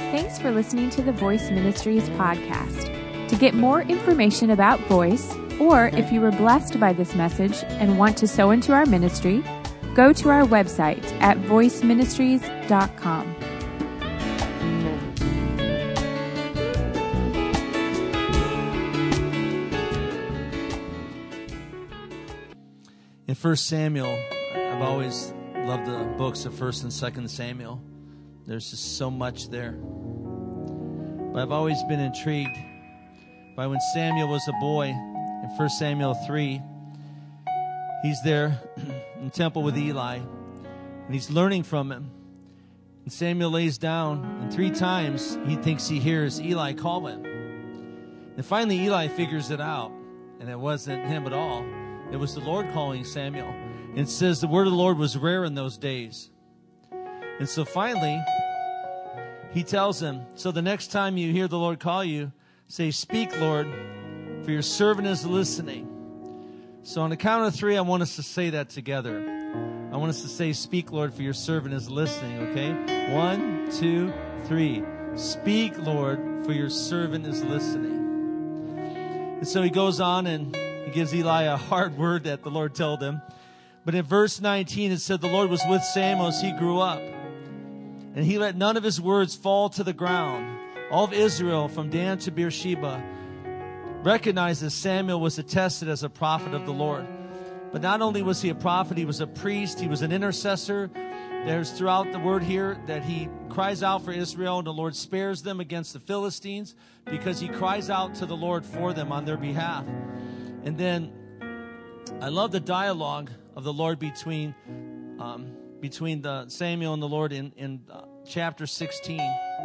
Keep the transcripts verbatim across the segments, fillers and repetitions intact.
Thanks for listening to the Voice Ministries podcast. To get more information about Voice, or if you were blessed by this message and want to sow into our ministry, go to our website at voice ministries dot com. In First Samuel, I've always loved the books of First and Second Samuel. There's just so much there. But I've always been intrigued by when Samuel was a boy in First Samuel three. He's there in the temple with Eli, and he's learning from him. And Samuel lays down, and three times he thinks he hears Eli call him. And finally Eli figures it out, and it wasn't him at all. It was the Lord calling Samuel. And it says the word of the Lord was rare in those days. And so finally, he tells him, so the next time you hear the Lord call you, say, "Speak, Lord, for your servant is listening." So on the count of three, I want us to say that together. I want us to say, "Speak, Lord, for your servant is listening," okay? One, two, three. "Speak, Lord, for your servant is listening." And so he goes on and he gives Eli a hard word that the Lord told him. But in verse nineteen, it said the Lord was with Samuel as he grew up. And he let none of his words fall to the ground. All of Israel, from Dan to Beersheba, recognized that Samuel was attested as a prophet of the Lord. But not only was he a prophet, he was a priest, he was an intercessor. There's throughout the word here that he cries out for Israel, and the Lord spares them against the Philistines because he cries out to the Lord for them on their behalf. And then I love the dialogue of the Lord between um, between the Samuel and the Lord in, in uh, chapter sixteen.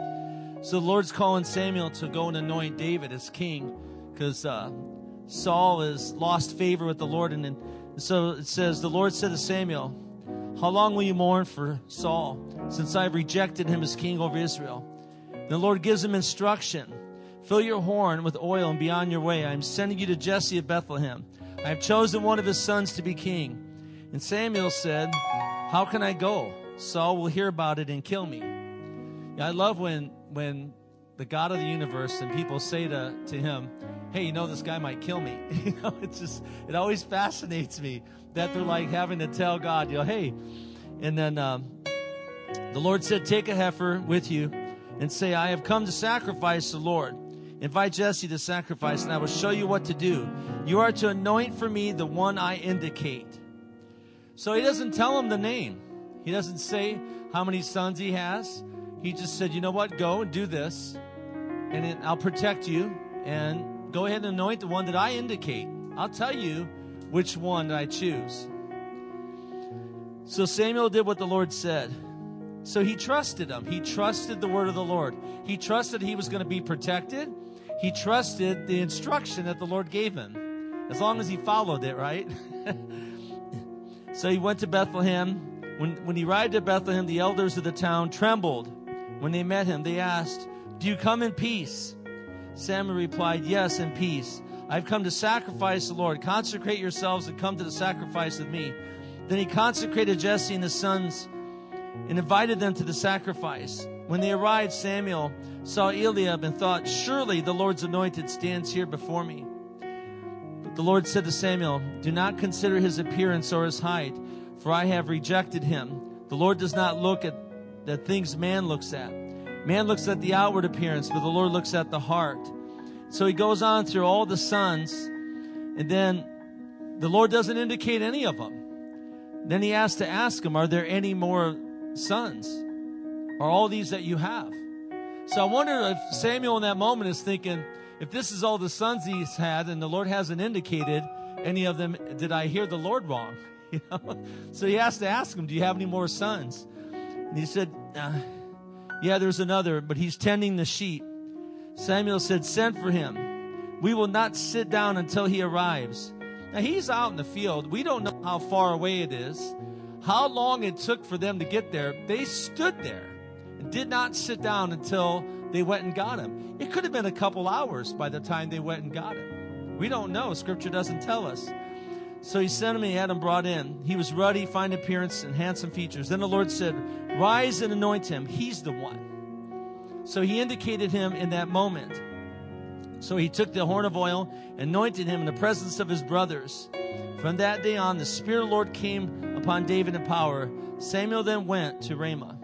So the Lord's calling Samuel to go and anoint David as king because uh, Saul has lost favor with the Lord. And, and so it says, the Lord said to Samuel, "How long will you mourn for Saul, since I have rejected him as king over Israel?" And the Lord gives him instruction. "Fill your horn with oil and be on your way. I am sending you to Jesse of Bethlehem. I have chosen one of his sons to be king." And Samuel said, "How can I go? Saul will hear about it and kill me." Yeah, I love when when the God of the universe and people say to, to him, "Hey, you know, this guy might kill me." You know, it's just, it always fascinates me that they're like having to tell God, you know, "Hey." And then um, the Lord said, "Take a heifer with you and say, I have come to sacrifice the Lord. Invite Jesse to sacrifice, and I will show you what to do. You are to anoint for me the one I indicate." So he doesn't tell him the name. He doesn't say how many sons he has. He just said, "You know what? Go and do this, and it, I'll protect you. And go ahead and anoint the one that I indicate. I'll tell you which one that I choose." So Samuel did what the Lord said. So he trusted him. He trusted the word of the Lord. He trusted he was going to be protected. He trusted the instruction that the Lord gave him, as long as he followed it, right? So he went to Bethlehem. When, when he arrived at Bethlehem, the elders of the town trembled. When they met him, they asked, "Do you come in peace?" Samuel replied, "Yes, in peace. I've come to sacrifice the Lord. Consecrate yourselves and come to the sacrifice with me." Then he consecrated Jesse and his sons and invited them to the sacrifice. When they arrived, Samuel saw Eliab and thought, "Surely the Lord's anointed stands here before me." But the Lord said to Samuel, "Do not consider his appearance or his height, for I have rejected him. The Lord does not look at the things man looks at. Man looks at the outward appearance, but the Lord looks at the heart." So he goes on through all the sons, and then the Lord doesn't indicate any of them. Then he has to ask him, "Are there any more sons? Are all these that you have?" So I wonder if Samuel in that moment is thinking, if this is all the sons he's had and the Lord hasn't indicated any of them, did I hear the Lord wrong? You know? So he has to ask him, "Do you have any more sons?" And he said, uh, "Yeah, there's another, but he's tending the sheep." Samuel said, "Send for him. We will not sit down until he arrives." Now he's out in the field. We don't know how far away it is, how long it took for them to get there. They stood there and did not sit down until they went and got him. It could have been a couple hours by the time they went and got him. We don't know. Scripture doesn't tell us. So he sent him and he had him brought in. He was ruddy, fine appearance, and handsome features. Then the Lord said, "Rise and anoint him. He's the one." So he indicated him in that moment. So he took the horn of oil, anointed him in the presence of his brothers. From that day on, the Spirit of the Lord came upon David in power. Samuel then went to Ramah.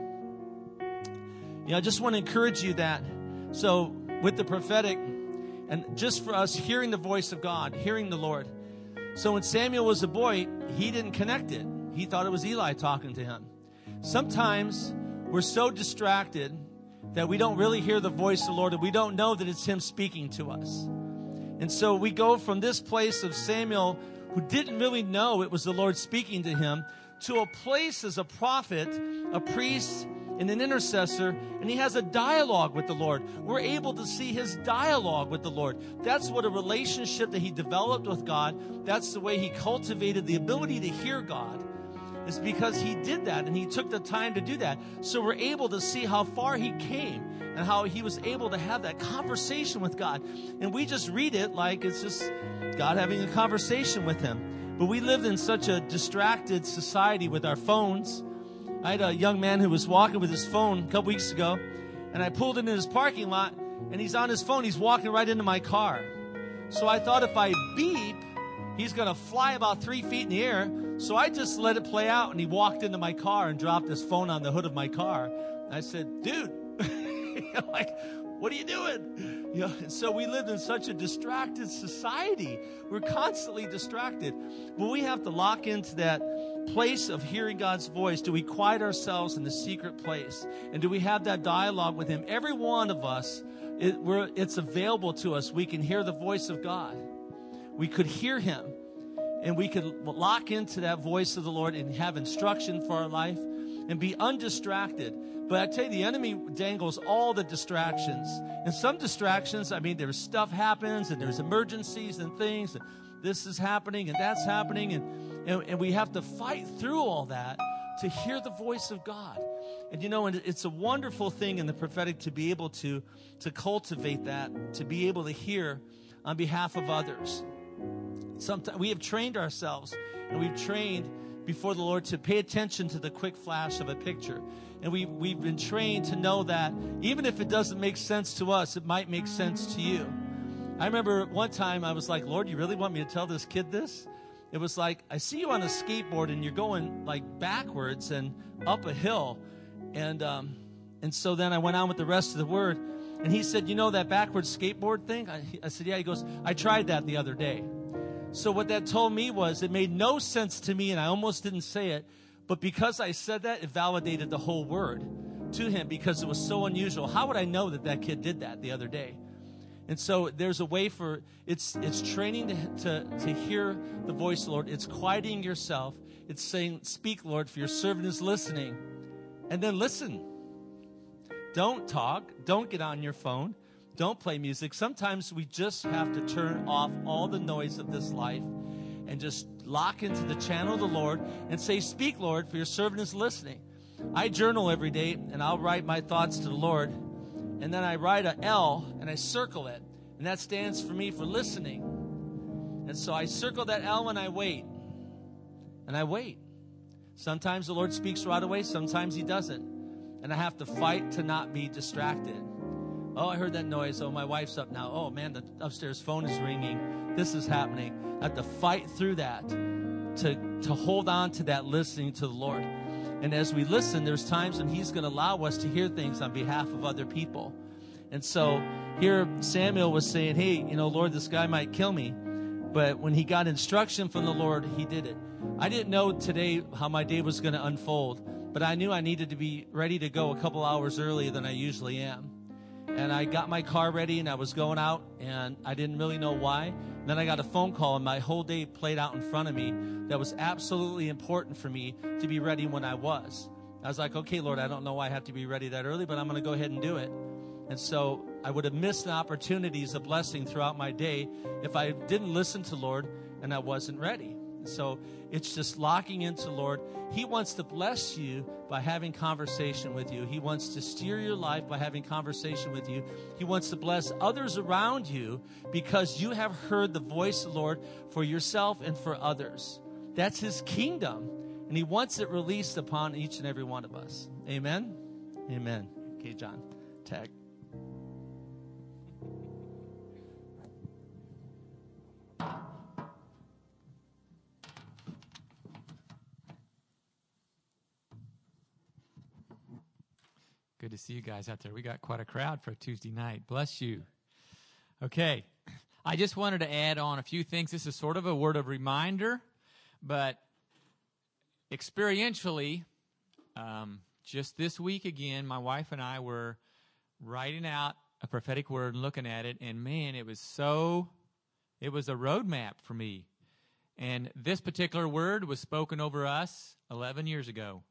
You know, I just want to encourage you that, so with the prophetic, and just for us hearing the voice of God, hearing the Lord. So when Samuel was a boy, he didn't connect it. He thought it was Eli talking to him. Sometimes we're so distracted that we don't really hear the voice of the Lord, and we don't know that it's him speaking to us. And so we go from this place of Samuel, who didn't really know it was the Lord speaking to him, to a place as a prophet, a priest, and an intercessor, and he has a dialogue with the Lord. We're able to see his dialogue with the Lord. That's what a relationship that he developed with God, that's the way he cultivated the ability to hear God. It's because he did that, and he took the time to do that. So we're able to see how far he came and how he was able to have that conversation with God. And we just read it like it's just God having a conversation with him. But we lived in such a distracted society with our phones. I had a young man who was walking with his phone a couple weeks ago, and I pulled into his parking lot, and he's on his phone. He's walking right into my car. So I thought if I beep, he's going to fly about three feet in the air. So I just let it play out, and he walked into my car and dropped his phone on the hood of my car. And I said, dude, I'm like, what are you doing? You know, and so we lived in such a distracted society. We're constantly distracted. But we have to lock into that place of hearing God's voice. Do we quiet ourselves in the secret place? And do we have that dialogue with him? Every one of us, it, we're, it's available to us. We can hear the voice of God. We could hear him. And we could lock into that voice of the Lord and have instruction for our life and be undistracted. But I tell you, the enemy dangles all the distractions. And some distractions, I mean, there's stuff happens and there's emergencies and things. And this is happening and that's happening. And, and, and we have to fight through all that to hear the voice of God. And, you know, and it's a wonderful thing in the prophetic to be able to, to cultivate that, to be able to hear on behalf of others. Sometimes we have trained ourselves, and we've trained before the Lord to pay attention to the quick flash of a picture. And we, we've been trained to know that even if it doesn't make sense to us, it might make sense to you. I remember one time I was like, Lord, you really want me to tell this kid this? It was like, I see you on a skateboard, and you're going like backwards and up a hill. And, um, and so then I went on with the rest of the word. And he said, you know that backwards skateboard thing? I, I said, yeah. He goes, I tried that the other day. So what that told me was it made no sense to me, and I almost didn't say it, but because I said that, it validated the whole word to him because it was so unusual. How would I know that that kid did that the other day? And so there's a way for, it's it's training to, to, to hear the voice of the Lord. It's quieting yourself. It's saying, speak, Lord, for your servant is listening. And then listen. Don't talk. Don't get on your phone. Don't play music. Sometimes we just have to turn off all the noise of this life and just lock into the channel of the Lord and say, speak, Lord, for your servant is listening. I journal every day, and I'll write my thoughts to the Lord, and then I write a L, and I circle it, and that stands for me for listening. And so I circle that L, and I wait, and I wait. Sometimes the Lord speaks right away. Sometimes he doesn't, and I have to fight to not be distracted. Oh, I heard that noise. Oh, my wife's up now. Oh, man, the upstairs phone is ringing. This is happening. I have to fight through that to, to hold on to that listening to the Lord. And as we listen, there's times when he's going to allow us to hear things on behalf of other people. And so here Samuel was saying, hey, you know, Lord, this guy might kill me. But when he got instruction from the Lord, he did it. I didn't know today how my day was going to unfold, but I knew I needed to be ready to go a couple hours earlier than I usually am. And I got my car ready, and I was going out, and I didn't really know why. And then I got a phone call, and my whole day played out in front of me that was absolutely important for me to be ready when I was. I was like, okay, Lord, I don't know why I have to be ready that early, but I'm going to go ahead and do it. And so I would have missed an opportunity as a blessing throughout my day if I didn't listen to Lord and I wasn't ready. So it's just locking into Lord. He wants to bless you by having conversation with you. He wants to steer your life by having conversation with you. He wants to bless others around you because you have heard the voice of the Lord for yourself and for others. That's his kingdom, and he wants it released upon each and every one of us. Amen? Amen. Okay, John, tag. Good to see you guys out there. We got quite a crowd for a Tuesday night. Bless you. Okay. I just wanted to add on a few things. This is sort of a word of reminder, but experientially, um, just this week again, my wife and I were writing out a prophetic word and looking at it, and man, it was so, it was a roadmap for me. And this particular word was spoken over us eleven years ago.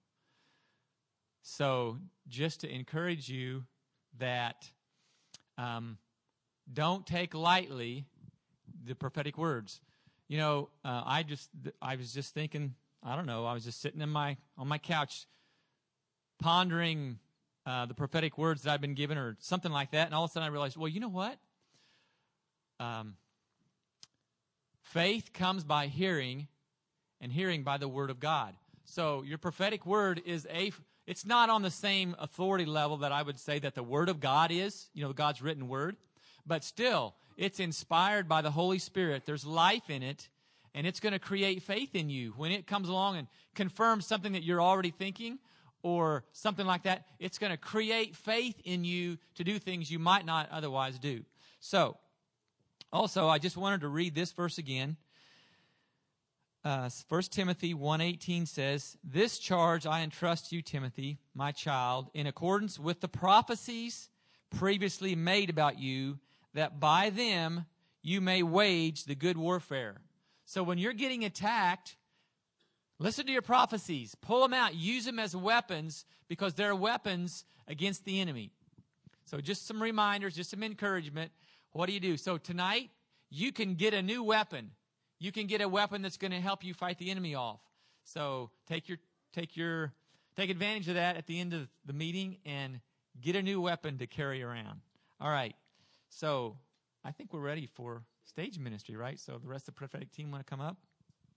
So just to encourage you that um, don't take lightly the prophetic words. You know, uh, I just I was just thinking, I don't know, I was just sitting in my on my couch pondering uh, the prophetic words that I've been given or something like that, and all of a sudden I realized, well, you know what? Um, faith comes by hearing, and hearing by the word of God. So your prophetic word is a, it's not on the same authority level that I would say that the word of God is, you know, God's written word, but still, it's inspired by the Holy Spirit. There's life in it, and it's going to create faith in you. When it comes along and confirms something that you're already thinking or something like that, it's going to create faith in you to do things you might not otherwise do. So, also, I just wanted to read this verse again. Uh, First Timothy one eighteen says, "This charge I entrust you, Timothy, my child, in accordance with the prophecies previously made about you, that by them you may wage the good warfare." So when you're getting attacked, listen to your prophecies. Pull them out. Use them as weapons, because they're weapons against the enemy. So just some reminders, just some encouragement. What do you do? So tonight, you can get a new weapon. You can get a weapon that's going to help you fight the enemy off. So take your take your take advantage of that at the end of the meeting and get a new weapon to carry around. All right. So I think we're ready for stage ministry, right? So the rest of the prophetic team want to come up?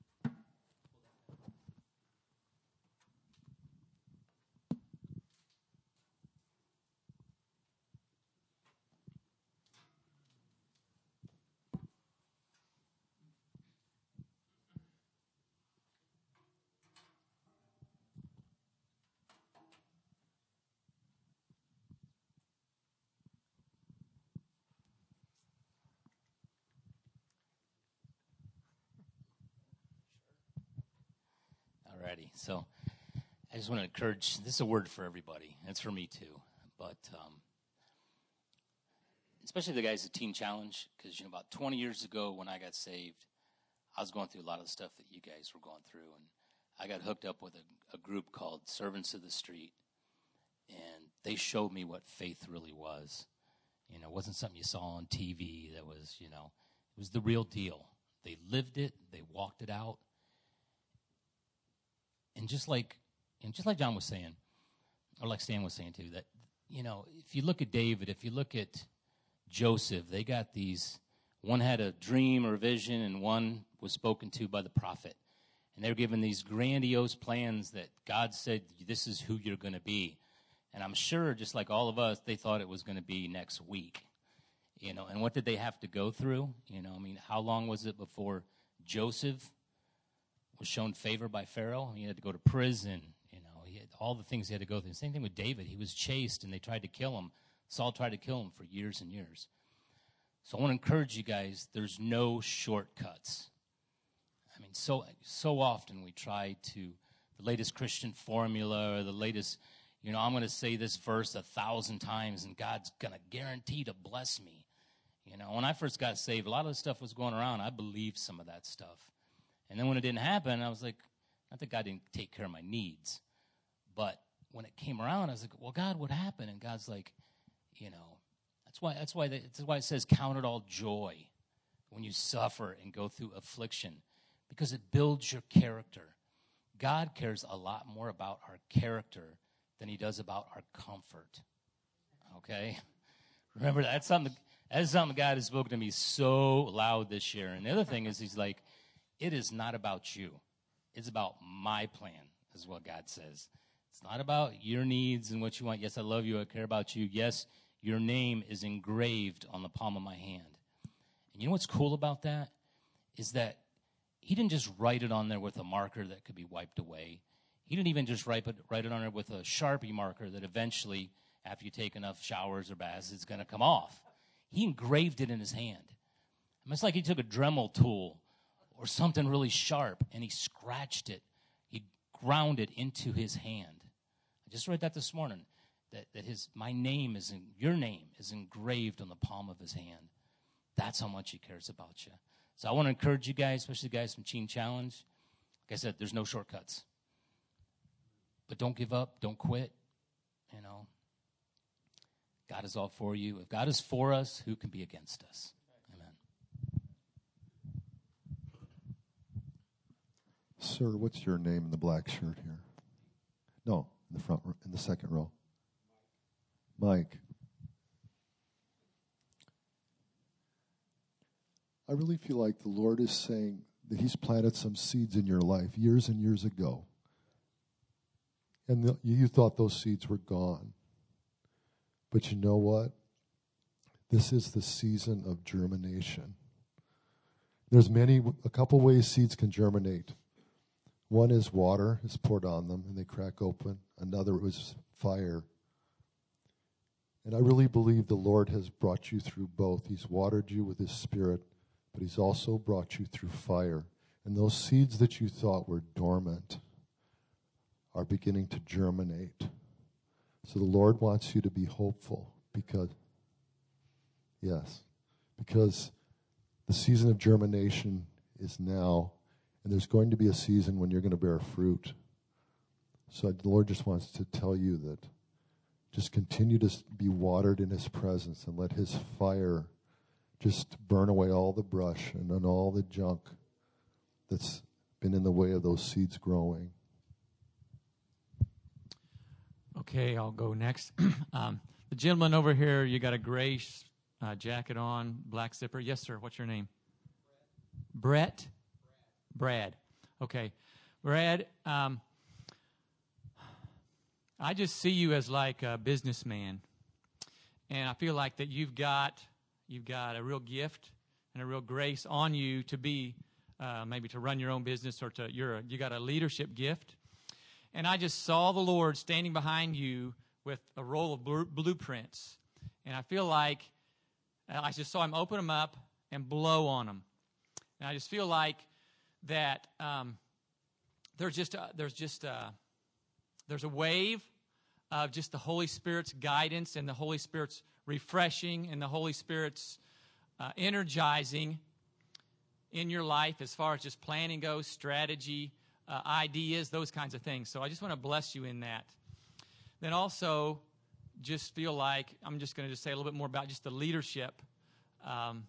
Alrighty, so I just want to encourage, this is a word for everybody. It's for me too, but um, especially the guys at Teen Challenge, because you know about twenty years ago when I got saved, I was going through a lot of the stuff that you guys were going through, and I got hooked up with a, a group called Servants of the Street, and they showed me what faith really was. You know, it wasn't something you saw on T V. That was, you know, it was the real deal. They lived it. They walked it out. And just like, and just like John was saying, or like Stan was saying too, that, you know, if you look at David, if you look at Joseph, they got these, one had a dream or a vision and one was spoken to by the prophet. And they were given these grandiose plans that God said, this is who you're going to be. And I'm sure, just like all of us, they thought it was going to be next week. You know, and what did they have to go through? You know, I mean, how long was it before Joseph was shown favor by Pharaoh? He had to go to prison. You know, he had all the things he had to go through. Same thing with David. He was chased, and they tried to kill him. Saul tried to kill him for years and years. So I want to encourage you guys, there's no shortcuts. I mean, so so often we try to, the latest Christian formula or the latest, you know, I'm going to say this verse a thousand times, and God's going to guarantee to bless me. You know, when I first got saved, a lot of the stuff was going around. I believed some of that stuff. And then when it didn't happen, I was like, not that God didn't take care of my needs, but when it came around, I was like, well, God, what happened? And God's like, you know, that's why that's why they, that's why it says count it all joy when you suffer and go through affliction, because it builds your character. God cares a lot more about our character than he does about our comfort. Okay? Remember, that's something, that's something God has spoken to me so loud this year. And the other thing is, he's like, it is not about you. It's about my plan, is what God says. It's not about your needs and what you want. Yes, I love you. I care about you. Yes, your name is engraved on the palm of my hand. And you know what's cool about that? Is that he didn't just write it on there with a marker that could be wiped away. He didn't even just write it, write it on there with a Sharpie marker that eventually, after you take enough showers or baths, it's going to come off. He engraved it in his hand. I mean, it's like he took a Dremel tool or something really sharp, and he scratched it. He ground it into his hand. I just read that this morning, that, that his my name is in, your name is engraved on the palm of his hand. That's how much he cares about you. So I want to encourage you guys, especially the guys from Teen Challenge. Like I said, there's no shortcuts. But don't give up. Don't quit. You know, God is all for you. If God is for us, who can be against us? Amen. Sir, what's your name in the black shirt here? No, in the front, in the second row. Mike. I really feel like the Lord is saying that he's planted some seeds in your life years and years ago. And the, you thought those seeds were gone. But you know what? This is the season of germination. There's many, a couple ways seeds can germinate. One is water is poured on them and they crack open. Another is fire. And I really believe the Lord has brought you through both. He's watered you with his Spirit, but he's also brought you through fire. And those seeds that you thought were dormant are beginning to germinate. So the Lord wants you to be hopeful because, yes, because the season of germination is now, and there's going to be a season when you're going to bear fruit. So the Lord just wants to tell you that just continue to be watered in his presence and let his fire just burn away all the brush and, and all the junk that's been in the way of those seeds growing. Okay, I'll go next. um, the gentleman over here, you got a gray uh, jacket on, black zipper. Yes, sir. What's your name? Brett? Brad. Brad. Okay. Brad, um, I just see you as like a businessman. And I feel like that you've got you've got a real gift and a real grace on you to be uh, maybe to run your own business or to you're a, you got a leadership gift. And I just saw the Lord standing behind you with a roll of bl- blueprints. And I feel like I just saw him open them up and blow on them. And I just feel like that um, there's just a, there's just a, there's a wave of just the Holy Spirit's guidance and the Holy Spirit's refreshing and the Holy Spirit's uh, energizing in your life as far as just planning goes, strategy, Uh, ideas, those kinds of things. So I just want to bless you in that. Then also, just feel like, I'm just going to just say a little bit more about just the leadership. Um,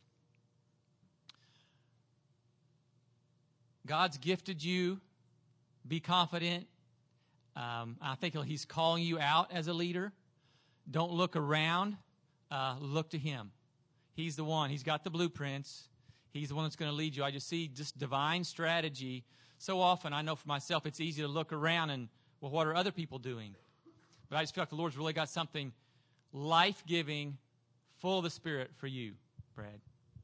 God's gifted you. Be confident. Um, I think he's calling you out as a leader. Don't look around. Uh, look to him. He's the one. He's got the blueprints. He's the one that's going to lead you. I just see just divine strategy. So often, I know for myself, it's easy to look around and, well, what are other people doing? But I just feel like the Lord's really got something life-giving, full of the Spirit for you, Brad.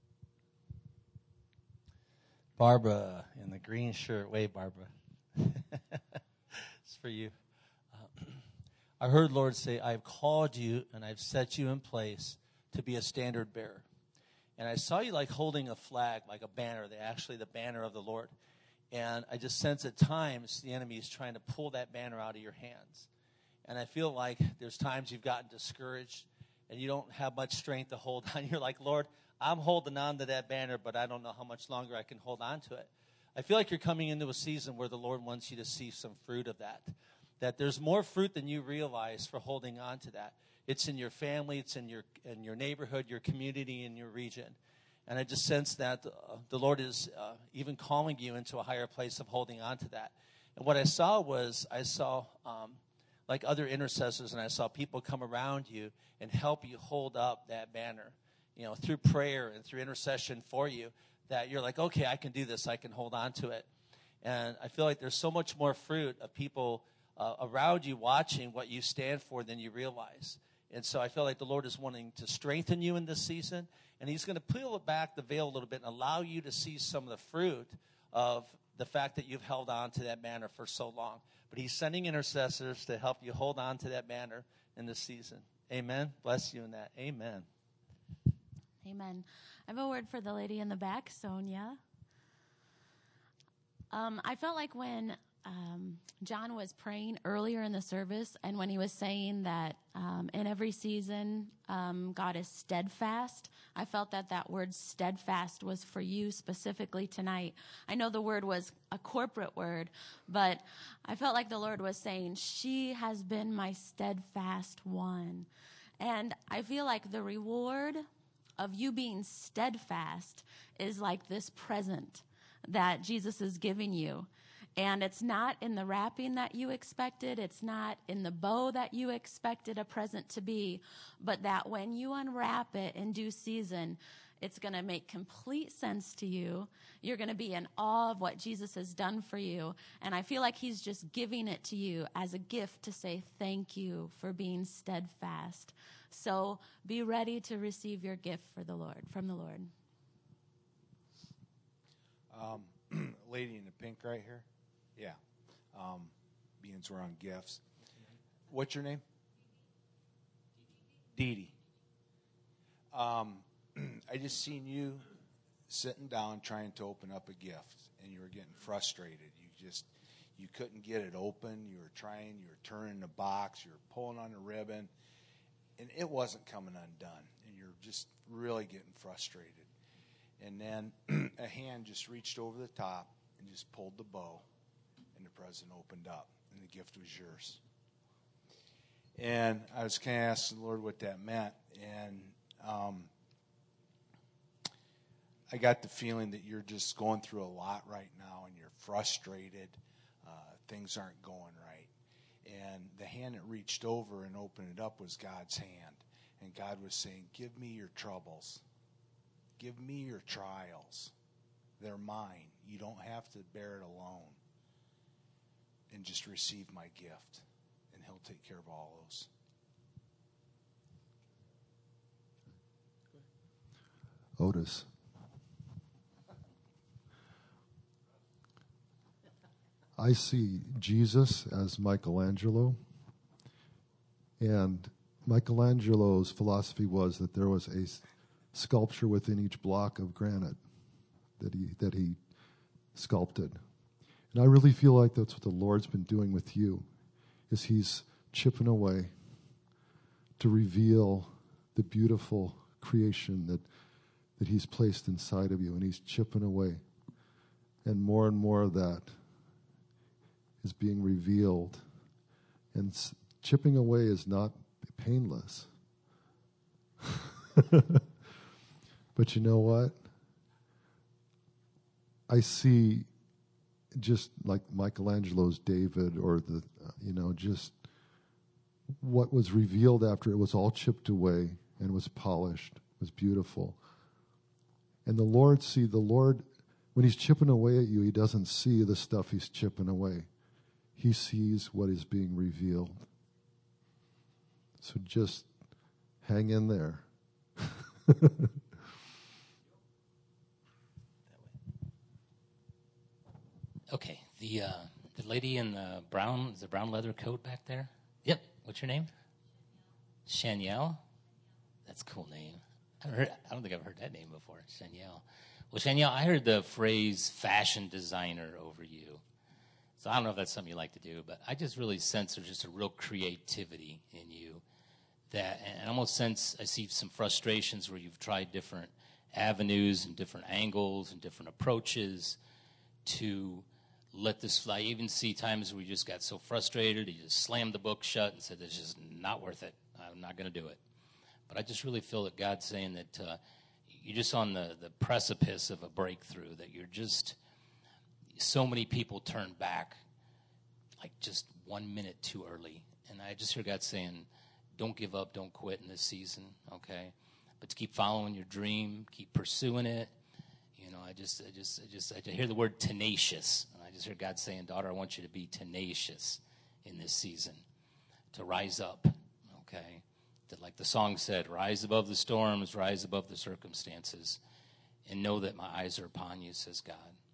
Barbara in the green shirt. Wait, Barbara. It's for you. Uh, I heard Lord say, I've called you and I've set you in place to be a standard bearer. And I saw you like holding a flag, like a banner, the, actually the banner of the Lord. And I just sense at times the enemy is trying to pull that banner out of your hands. And I feel like there's times you've gotten discouraged and you don't have much strength to hold on. You're like, Lord, I'm holding on to that banner, but I don't know how much longer I can hold on to it. I feel like you're coming into a season where the Lord wants you to see some fruit of that. That there's more fruit than you realize for holding on to that. It's in your family, it's in your in your neighborhood, your community, in your region. And I just sense that uh, the Lord is uh, even calling you into a higher place of holding on to that. And what I saw was, I saw um, like other intercessors, and I saw people come around you and help you hold up that banner, you know, through prayer and through intercession for you, that you're like, okay, I can do this, I can hold on to it. And I feel like there's so much more fruit of people uh, around you watching what you stand for than you realize. And so I feel like the Lord is wanting to strengthen you in this season. And he's going to peel back the veil a little bit and allow you to see some of the fruit of the fact that you've held on to that banner for so long. But But he's sending intercessors to help you hold on to that banner in this season. Amen. Bless you in that. Amen. Amen. I have a word for the lady in the back, Sonia. Um, I felt like when um, John was praying earlier in the service, and when he was saying that um, in every season um, God is steadfast, I felt that that word steadfast was for you specifically tonight. I know the word was a corporate word, but I felt like the Lord was saying, she has been my steadfast one. And I feel like the reward of you being steadfast is like this present that Jesus is giving you. And it's not in the wrapping that you expected. It's not in the bow that you expected a present to be. But that when you unwrap it in due season, it's going to make complete sense to you. You're going to be in awe of what Jesus has done for you. And I feel like he's just giving it to you as a gift to say thank you for being steadfast. So be ready to receive your gift for the Lord, from the Lord. Um, lady in the pink right here. Yeah. Um, beings were on gifts. What's your name? Dee Dee. Um, I just seen you sitting down trying to open up a gift, and you were getting frustrated. You just, you couldn't get it open. You were trying, you were turning the box, you were pulling on the ribbon, and it wasn't coming undone, and you're just really getting frustrated. And then a hand just reached over the top and just pulled the bow, and the present opened up, and the gift was yours. And I was kind of asking the Lord what that meant, and um, I got the feeling that you're just going through a lot right now, and you're frustrated. Uh, things aren't going right. And the hand that reached over and opened it up was God's hand. And God was saying, give me your troubles. Give me your trials. They're mine. You don't have to bear it alone. And just receive my gift. And he'll take care of all those. Otis. I see Jesus as Michelangelo, and Michelangelo's philosophy was that there was a sculpture within each block of granite that he that he sculpted. And I really feel like that's what the Lord's been doing with you, is he's chipping away to reveal the beautiful creation that that he's placed inside of you, and he's chipping away. And more and more of that is being revealed. And s- chipping away is not painless. But you know what? I see, just like Michelangelo's David, or the, uh, you know, just what was revealed after it was all chipped away and was polished, was beautiful. And the Lord, see, the Lord, when he's chipping away at you, he doesn't see the stuff he's chipping away. He sees what is being revealed. So just hang in there. Okay, the uh, the lady in the brown, the brown leather coat back there. Yep. What's your name? Shanielle. That's a cool name. I haven't heard, I don't think I've heard that name before. Shanielle. Well, Shanielle, I heard the phrase fashion designer over you. So I don't know if that's something you like to do, but I just really sense there's just a real creativity in you. That, and I almost sense I see some frustrations where you've tried different avenues and different angles and different approaches to let this fly. I even see times where you just got so frustrated, you just slammed the book shut and said, it's just not worth it. I'm not going to do it. But I just really feel that God's saying that uh, you're just on the, the precipice of a breakthrough, that you're just, so many people turn back like just one minute too early. And I just hear God saying, don't give up, don't quit in this season, okay? But to keep following your dream, keep pursuing it. You know, I just, I just, I just, I hear the word tenacious. And I just hear God saying, daughter, I want you to be tenacious in this season, to rise up, okay? That, like the song said, rise above the storms, rise above the circumstances, and know that my eyes are upon you, says God.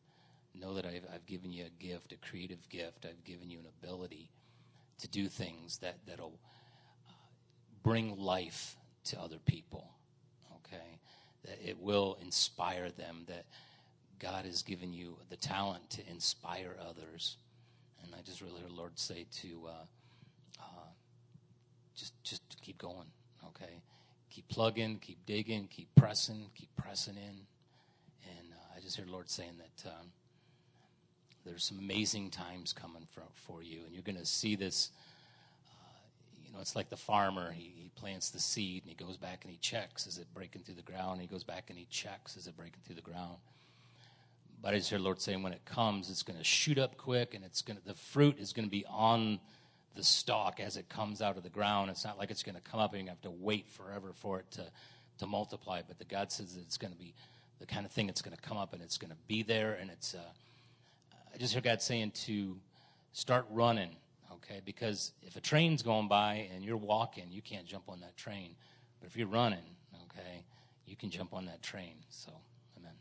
know that I've, I've given you a gift, a creative gift. I've given you an ability to do things that, that'll uh, bring life to other people, okay? That it will inspire them, that God has given you the talent to inspire others. And I just really heard the Lord say to uh, uh, just just to keep going, okay? Keep plugging, keep digging, keep pressing, keep pressing in. And uh, I just heard the Lord saying that um, there's some amazing times coming for, for you. And you're going to see this, uh, you know, it's like the farmer. He, he plants the seed, and he goes back and he checks, is it breaking through the ground? And he goes back and he checks, is it breaking through the ground? But I just hear the Lord saying when it comes, it's going to shoot up quick, and it's going to, the fruit is going to be on the stalk as it comes out of the ground. It's not like it's going to come up and you have to wait forever for it to, to multiply. But the God says that it's going to be the kind of thing that's going to come up, and it's going to be there. And it's, uh, I just hear God saying to start running, okay? Because if a train's going by and you're walking, you can't jump on that train. But if you're running, okay, you can jump on that train. So, amen.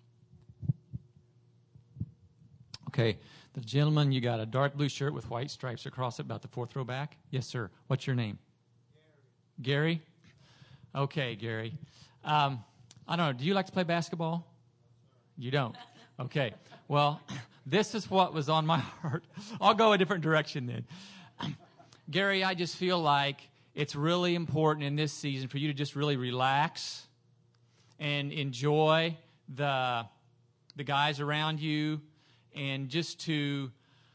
Okay, the gentleman, you got a dark blue shirt with white stripes across it, about the fourth row back. Yes, sir. What's your name? Gary. Gary? Okay, Gary. Um, I don't know. Do you like to play basketball? You don't? Okay. Well, this is what was on my heart. I'll go a different direction then. Gary, I just feel like it's really important in this season for you to just really relax and enjoy the the guys around you, and just to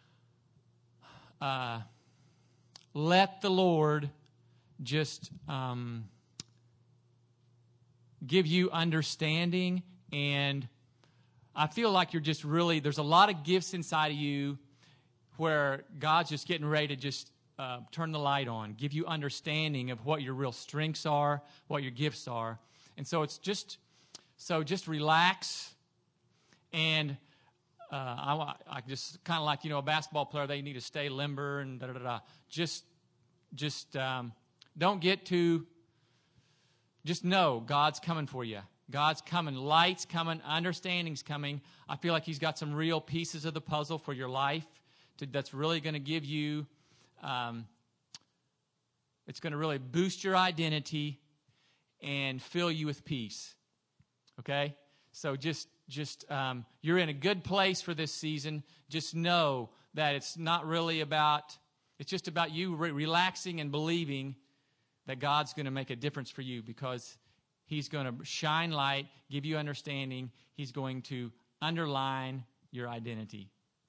uh, let the Lord just um, give you understanding. And I feel like you're just really, there's a lot of gifts inside of you where God's just getting ready to just uh, turn the light on, give you understanding of what your real strengths are, what your gifts are. And so it's just, so just relax. And uh, I, I just kind of like, you know, a basketball player, they need to stay limber and da da da da. Just, just um, don't get too, just know God's coming for you. God's coming. Light's coming. Understanding's coming. I feel like He's got some real pieces of the puzzle for your life to, that's really going to give you, um, it's going to really boost your identity and fill you with peace. Okay? So just, just um, you're in a good place for this season. Just know that it's not really about, it's just about you re- relaxing and believing that God's going to make a difference for you, because He's going to shine light, give you understanding. He's going to underline your identity.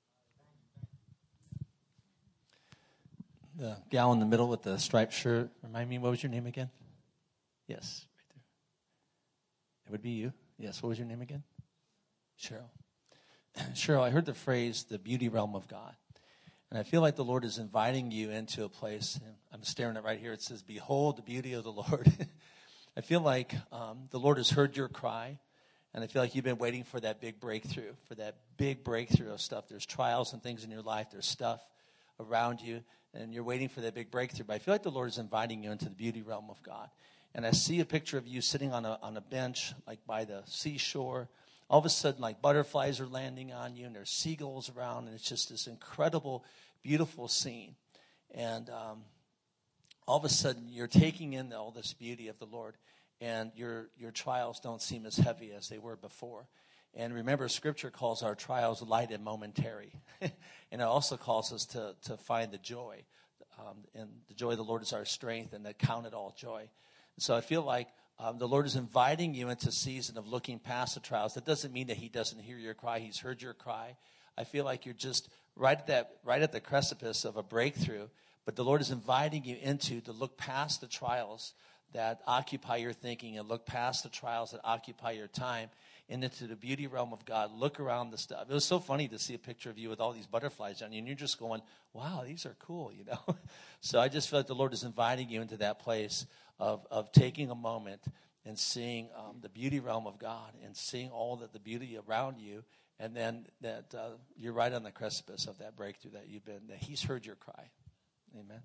The gal in the middle with the striped shirt, remind me, what was your name again? Yes, right there. It would be you. Yes, what was your name again? Cheryl. Cheryl, I heard the phrase, the beauty realm of God. And I feel like the Lord is inviting you into a place. And I'm staring at right here. It says, behold the beauty of the Lord. I feel like um, the Lord has heard your cry. And I feel like you've been waiting for that big breakthrough, for that big breakthrough of stuff. There's trials and things in your life. There's stuff around you. And you're waiting for that big breakthrough. But I feel like the Lord is inviting you into the beauty realm of God. And I see a picture of you sitting on a on a bench, like by the seashore. All of a sudden, like butterflies are landing on you, and there's seagulls around, and it's just this incredible, beautiful scene. And um, all of a sudden, you're taking in all this beauty of the Lord, and your your trials don't seem as heavy as they were before. And remember, Scripture calls our trials light and momentary, and it also calls us to to find the joy, um, and the joy of the Lord is our strength, and to count it all joy. So I feel like um, the Lord is inviting you into a season of looking past the trials. That doesn't mean that He doesn't hear your cry. He's heard your cry. I feel like you're just right at that, right at the precipice of a breakthrough. But the Lord is inviting you into to look past the trials that occupy your thinking, and look past the trials that occupy your time, and into the beauty realm of God. Look around the stuff. It was so funny to see a picture of you with all these butterflies on you, and you're just going, wow, these are cool, you know. So I just feel like the Lord is inviting you into that place of, of taking a moment and seeing um, the beauty realm of God, and seeing all that the beauty around you, and then that uh, you're right on the precipice of that breakthrough that you've been, that He's heard your cry. Amen.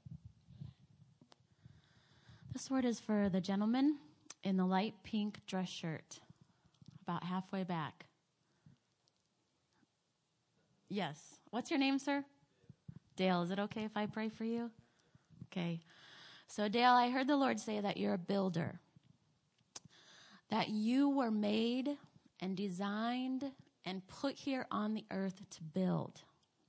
This word is for the gentleman in the light pink dress shirt, about halfway back. Yes. What's your name, sir? Dale. Is it okay if I pray for you? Okay. So, Dale, I heard the Lord say that you're a builder, that you were made and designed and put here on the earth to build.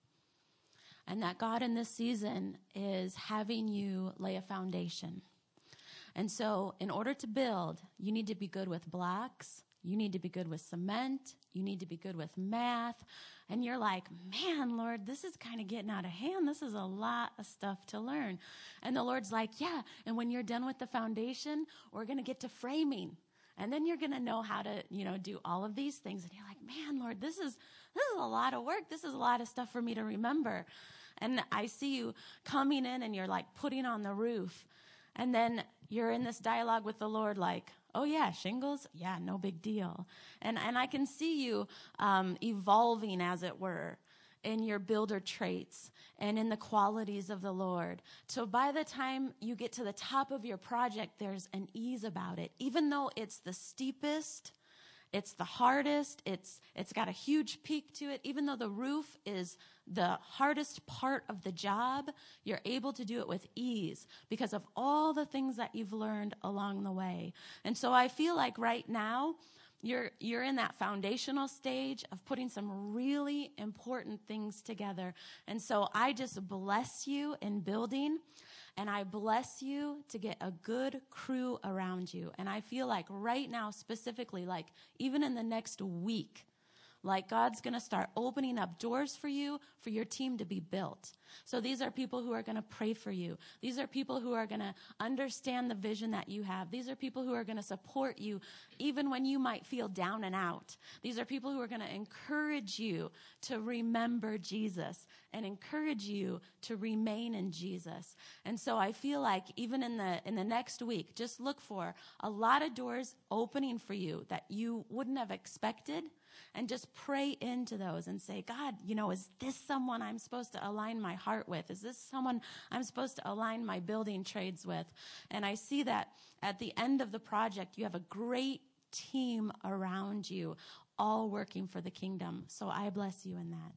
And that God in this season is having you lay a foundation. And so in order to build, you need to be good with blocks. You need to be good with cement. You need to be good with math. And you're like, man, Lord, this is kind of getting out of hand. This is a lot of stuff to learn. And the Lord's like, yeah. And when you're done with the foundation, we're going to get to framing. And then you're going to know how to, you know, do all of these things. And you're like, man, Lord, this is, this is a lot of work. This is a lot of stuff for me to remember. And I see you coming in and you're like putting on the roof. And then you're in this dialogue with the Lord like, oh, yeah, shingles? Yeah, no big deal. And and I can see you um, evolving, as it were, in your builder traits and in the qualities of the Lord. So by the time you get to the top of your project, there's an ease about it. Even though it's the steepest, it's the hardest, it's it's got a huge peak to it. Even though the roof is the hardest part of the job, you're able to do it with ease because of all the things that you've learned along the way. And so I feel like right now, you're you're in that foundational stage of putting some really important things together. And so I just bless you in building. And I bless you to get a good crew around you. And I feel like right now, specifically, like even in the next week, like God's going to start opening up doors for you, for your team to be built. So these are people who are going to pray for you. These are people who are going to understand the vision that you have. These are people who are going to support you even when you might feel down and out. These are people who are going to encourage you to remember Jesus and encourage you to remain in Jesus. And so I feel like even in the in the next week, just look for a lot of doors opening for you that you wouldn't have expected. And just pray into those and say, God, you know, is this someone I'm supposed to align my heart with? Is this someone I'm supposed to align my building trades with? And I see that at the end of the project, you have a great team around you, all working for the kingdom. So I bless you in that.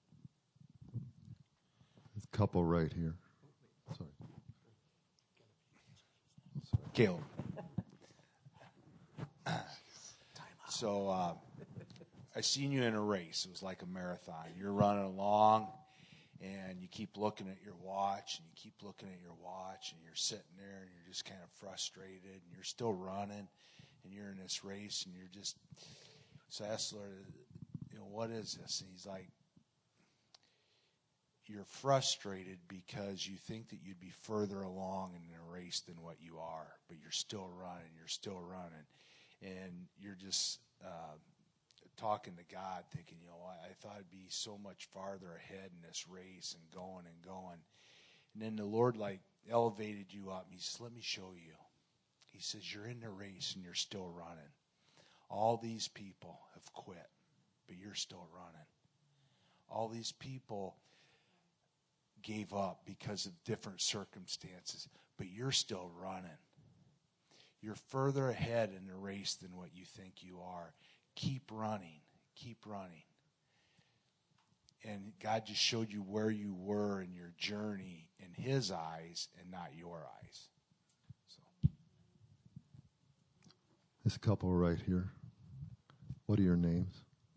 There's a couple right here. Sorry. Sorry. Caleb. So, uh, I seen you in a race. It was like a marathon. You're running along, and you keep looking at your watch, and you keep looking at your watch, and you're sitting there, and you're just kind of frustrated, and you're still running, and you're in this race, and you're just, so I asked the Lord, you know, what is this? And he's like, you're frustrated because you think that you'd be further along in a race than what you are, but you're still running, you're still running, and you're just, uh, talking to God, thinking, you know, I, I thought I'd be so much farther ahead in this race and going and going. And then the Lord, like, elevated you up. He says, let me show you. He says, you're in the race and you're still running. All these people have quit, but you're still running. All these people gave up because of different circumstances, but you're still running. You're further ahead in the race than what you think you are. Keep running. Keep running. And God just showed you where you were in your journey in His eyes and not your eyes. So. This couple right here. What are your names?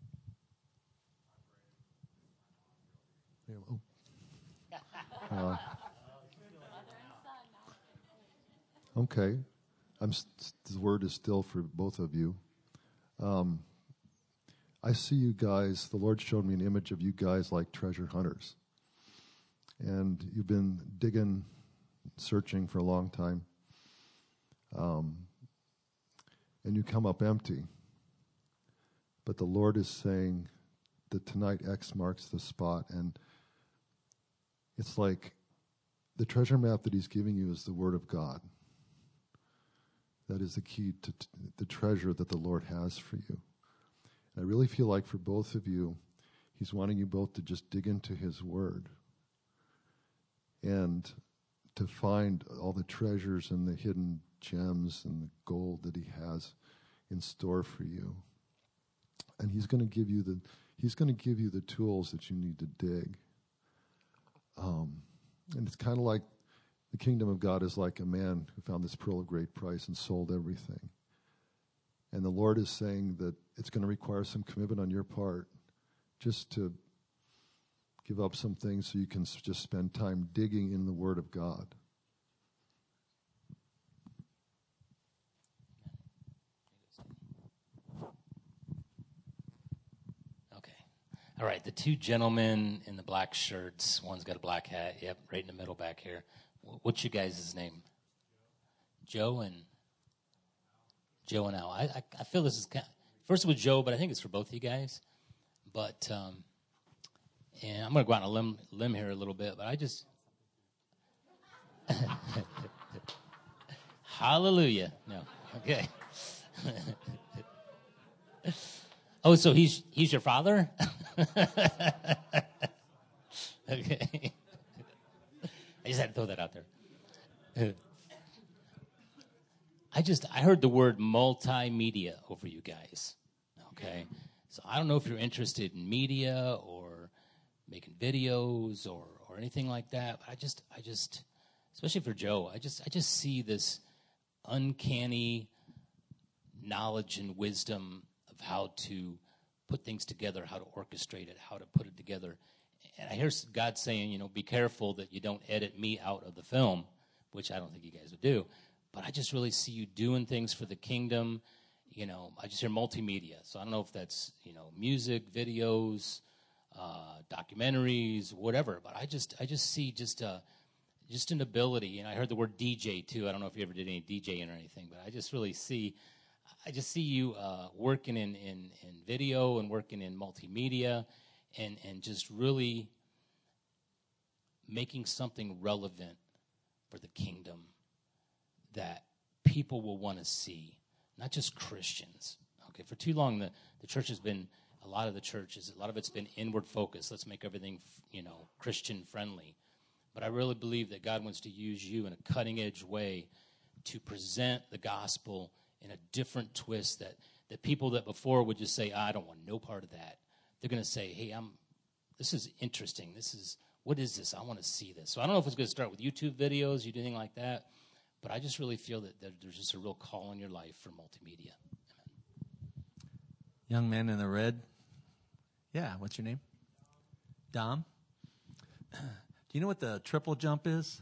Uh, okay. I'm. The word is still for both of you. Um, I see you guys, the Lord showed me an image of you guys like treasure hunters. And you've been digging, searching for a long time. Um, and you come up empty. But the Lord is saying that tonight X marks the spot. And it's like the treasure map that He's giving you is the Word of God. That is the key to t- the treasure that the Lord has for you. And I really feel like for both of you, He's wanting you both to just dig into His Word and to find all the treasures and the hidden gems and the gold that He has in store for you. And He's going to give you the, He's going to give you the tools that you need to dig. Um, and it's kind of like the kingdom of God is like a man who found this pearl of great price and sold everything. And the Lord is saying that it's going to require some commitment on your part just to give up some things so you can just spend time digging in the Word of God. Okay. All right, the two gentlemen in the black shirts, one's got a black hat, yep, right in the middle back here. What's you guys' name? Joe and Joe and Al. I, I, I feel this is kind of, first it was Joe, but I think it's for both of you guys. But um, and I'm going to go out on a limb, limb here a little bit, but I just hallelujah. No, okay. Oh, so he's he's your father? Okay. I just had to throw that out there. I just, I heard the word multimedia over you guys, okay? So I don't know if you're interested in media or making videos or, or anything like that, but I just, I just, especially for Joe, I just, I just see this uncanny knowledge and wisdom of how to put things together, how to orchestrate it, how to put it together. And I hear God saying, you know, be careful that you don't edit me out of the film, which I don't think you guys would do. But I just really see you doing things for the kingdom. You know, I just hear multimedia. So I don't know if that's, you know, music, videos, uh, documentaries, whatever. But I just I just see just uh, just an ability. And I heard the word D J, too. I don't know if you ever did any DJing or anything. But I just really see, I just see you uh, working in, in, in video and working in multimedia and, and just really making something relevant for the kingdom that people will want to see, not just Christians. Okay, for too long, the, the church has been, a lot of the churches, a lot of it's been inward focused. Let's make everything, you know, Christian friendly. But I really believe that God wants to use you in a cutting edge way to present the gospel in a different twist that, that people that before would just say, I don't want no part of that. They're going to say, hey, I'm, this is interesting. This is, what is this? I want to see this. So I don't know if it's going to start with YouTube videos, you do anything like that. But I just really feel that, that there's just a real call in your life for multimedia. Amen. Young man in the red. Yeah, what's your name? Dom. Do you know what the triple jump is?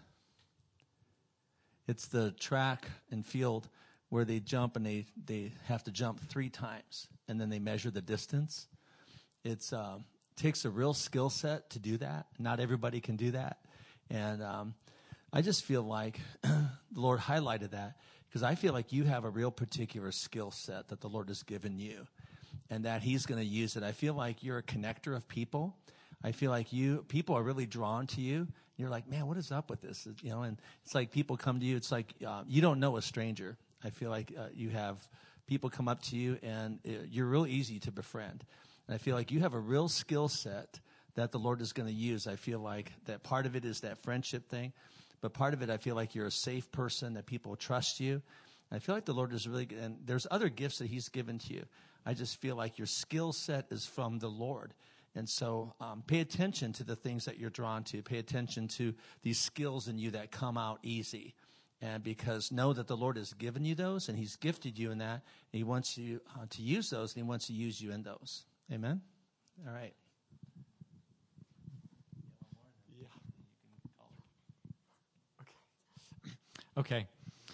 It's the track and field where they jump and they, they have to jump three times, and then they measure the distance. It's uh, takes a real skill set to do that. Not everybody can do that. And um, I just feel like the Lord highlighted that because I feel like you have a real particular skill set that the Lord has given you and that he's going to use it. I feel like you're a connector of people. I feel like you people are really drawn to you. You're like, man, what is up with this? You know, and it's like people come to you. It's like uh, you don't know a stranger. I feel like uh, you have people come up to you and uh, you're real easy to befriend. And I feel like you have a real skill set that the Lord is going to use. I feel like that part of it is that friendship thing. But part of it, I feel like you're a safe person, that people trust you. And I feel like the Lord is really good. And there's other gifts that he's given to you. I just feel like your skill set is from the Lord. And so um, pay attention to the things that you're drawn to. Pay attention to these skills in you that come out easy. And because know that the Lord has given you those, and he's gifted you in that. And he wants you uh, to use those, and he wants to use you in those. Amen? All right. Okay.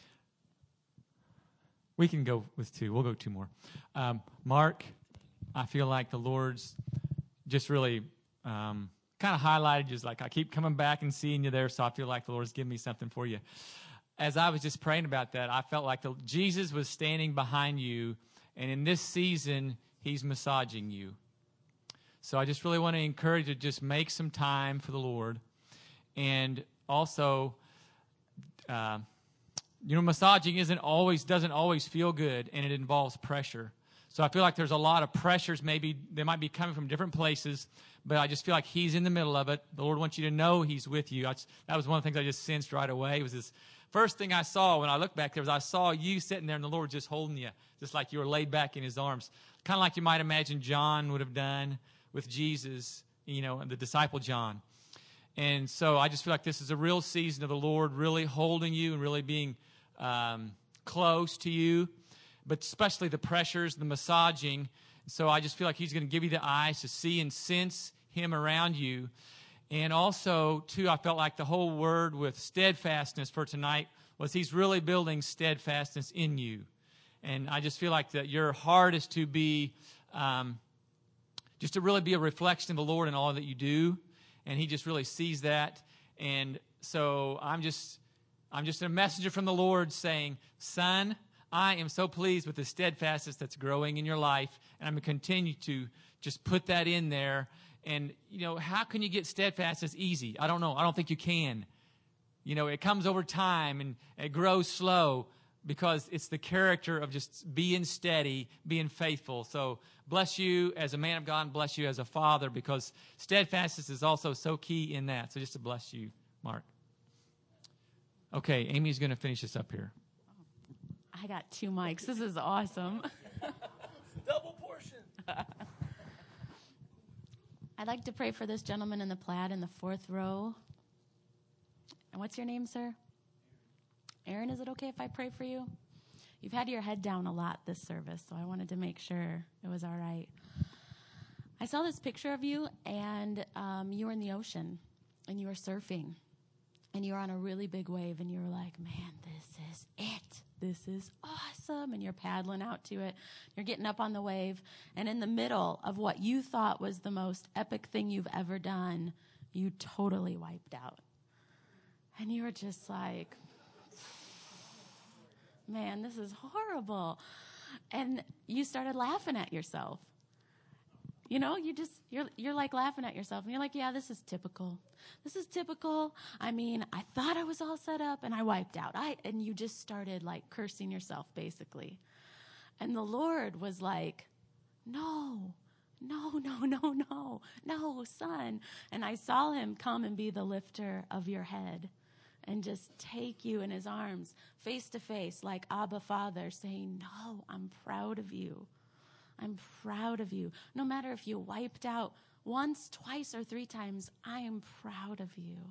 We can go with two. We'll go two more. Um, Mark, I feel like the Lord's just really um, kind of highlighted, just like I keep coming back and seeing you there, so I feel like the Lord's giving me something for you. As I was just praying about that, I felt like the, Jesus was standing behind you, and in this season, he's massaging you. So I just really want to encourage you to just make some time for the Lord. And also, uh, you know, massaging isn't always doesn't always feel good, and it involves pressure. So I feel like there's a lot of pressures. Maybe they might be coming from different places, but I just feel like he's in the middle of it. The Lord wants you to know he's with you. I just, that was one of the things I just sensed right away. It was this first thing I saw when I looked back there was I saw you sitting there and the Lord just holding you, just like you were laid back in his arms, kind of like you might imagine John would have done with Jesus, you know, and the disciple John. And so I just feel like this is a real season of the Lord really holding you and really being um, close to you, but especially the pressures, the massaging. So I just feel like he's going to give you the eyes to see and sense him around you. And also, too, I felt like the whole word with steadfastness for tonight was he's really building steadfastness in you. And I just feel like that your heart is to be, um, just to really be a reflection of the Lord in all that you do. And he just really sees that. And so I'm just, I'm just a messenger from the Lord saying, son, I am so pleased with the steadfastness that's growing in your life. And I'm going to continue to just put that in there. And, you know, how can you get steadfastness easy? I don't know. I don't think you can. You know, it comes over time and it grows slow because it's the character of just being steady, being faithful. So bless you as a man of God and bless you as a father, because steadfastness is also so key in that. So just to bless you, Mark. Okay, Amy's going to finish this up here. I got two mics. This is awesome. Double portion. I'd like to pray for this gentleman in the plaid in the fourth row. And what's your name, sir? Aaron, is it okay if I pray for you? You've had your head down a lot this service, so I wanted to make sure it was all right. I saw this picture of you, and um, you were in the ocean, and you were surfing, and you were on a really big wave, and you were like, man, this is it. This is awesome. And you're paddling out to it. You're getting up on the wave, and in the middle of what you thought was the most epic thing you've ever done, you totally wiped out. And you were just like, man, this is horrible. And you started laughing at yourself. You know, you just, you're, you're like laughing at yourself. And you're like, yeah, this is typical. This is typical. I mean, I thought I was all set up and I wiped out. I, and you just started like cursing yourself basically. And the Lord was like, no, no, no, no, no, no, son. And I saw him come and be the lifter of your head and just take you in his arms face to face like Abba Father, saying, no, I'm proud of you. I'm proud of you. No matter if you wiped out once, twice, or three times, I am proud of you.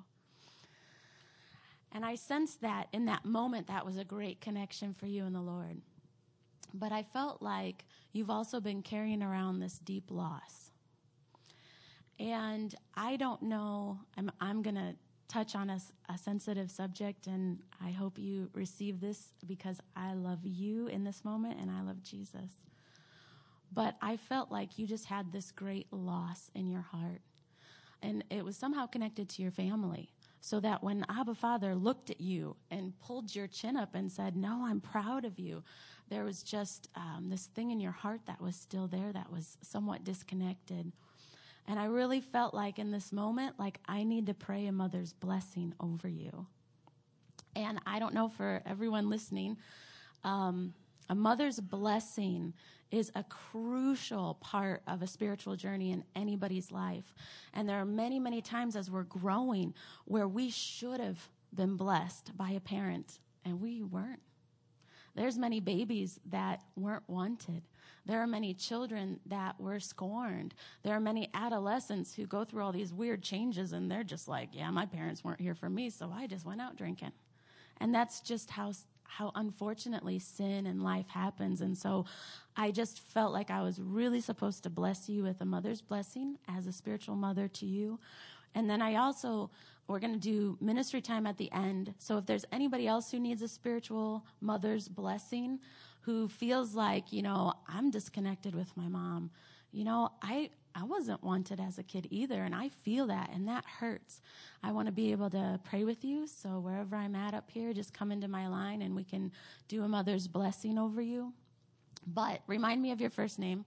And I sensed that in that moment, that was a great connection for you and the Lord. But I felt like you've also been carrying around this deep loss. And I don't know, I'm, I'm going to touch on a, a sensitive subject, and I hope you receive this because I love you in this moment and I love Jesus. But I felt like you just had this great loss in your heart. And it was somehow connected to your family. So that when Abba Father looked at you and pulled your chin up and said, no, I'm proud of you, there was just um, this thing in your heart that was still there that was somewhat disconnected. And I really felt like in this moment, like I need to pray a mother's blessing over you. And I don't know for everyone listening, um, a mother's blessing is a crucial part of a spiritual journey in anybody's life. And there are many, many times as we're growing where we should have been blessed by a parent, and we weren't. There's many babies that weren't wanted. There are many children that were scorned. There are many adolescents who go through all these weird changes, and they're just like, yeah, my parents weren't here for me, so I just went out drinking. And that's just how how unfortunately sin and life happens. And so I just felt like I was really supposed to bless you with a mother's blessing as a spiritual mother to you. And then I also, we're going to do ministry time at the end. So if there's anybody else who needs a spiritual mother's blessing, who feels like, you know, I'm disconnected with my mom. You know, I, I wasn't wanted as a kid either, and I feel that, and that hurts. I want to be able to pray with you, so wherever I'm at up here, just come into my line, and we can do a mother's blessing over you. But remind me of your first name.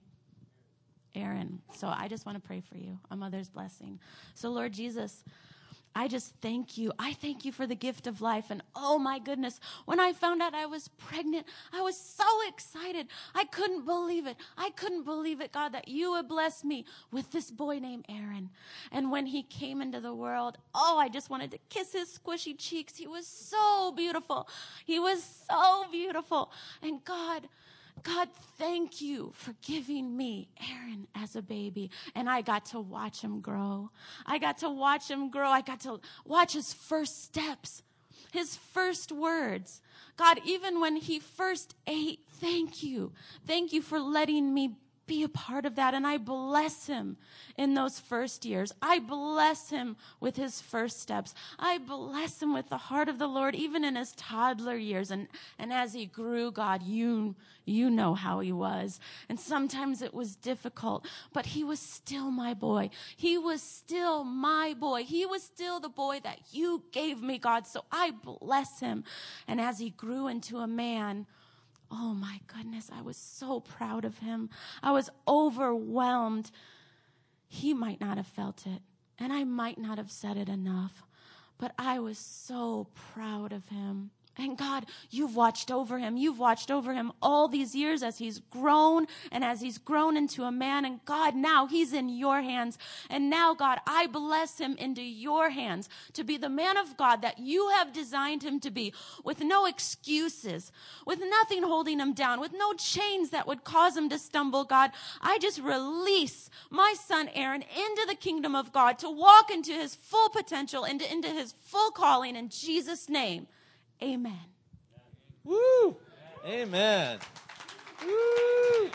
Aaron. So I just want to pray for you, a mother's blessing. So Lord Jesus, I just thank you. I thank you for the gift of life. And oh my goodness, when I found out I was pregnant, I was so excited. I couldn't believe it. I couldn't believe it, God, that you would bless me with this boy named Aaron. And when he came into the world, oh, I just wanted to kiss his squishy cheeks. He was so beautiful. He was so beautiful. And God, God, thank you for giving me Aaron as a baby. And I got to watch him grow. I got to watch him grow. I got to watch his first steps, his first words. God, even when he first ate, thank you. Thank you for letting me be a part of that. And I bless him in those first years. I bless him with his first steps. I bless him with the heart of the Lord, even in his toddler years. And, and as he grew, God, you, you know how he was. And sometimes it was difficult, but he was still my boy. He was still my boy. He was still the boy that you gave me, God. So I bless him. And as he grew into a man, oh my goodness, I was so proud of him. I was overwhelmed. He might not have felt it, and I might not have said it enough, but I was so proud of him. And God, you've watched over him. You've watched over him all these years as he's grown and as he's grown into a man. And God, now he's in your hands. And now, God, I bless him into your hands to be the man of God that you have designed him to be, with no excuses, with nothing holding him down, with no chains that would cause him to stumble. God, I just release my son Aaron into the kingdom of God to walk into his full potential, into, into his full calling in Jesus' name. Amen. Woo! Amen. Woo!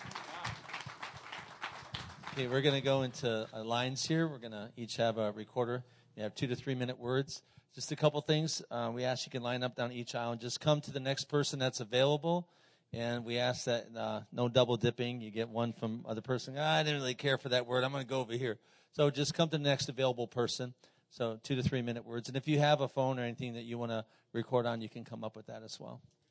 Okay, we're going to go into uh, lines here. We're going to each have a recorder. You have two to three minute words. Just a couple things. Uh, we ask you can line up down each aisle and just come to the next person that's available. And we ask that uh, no double dipping. You get one from other person. Ah, I didn't really care for that word. I'm going to go over here. So just come to the next available person. So two to three minute words. And if you have a phone or anything that you want to record on, you can come up with that as well.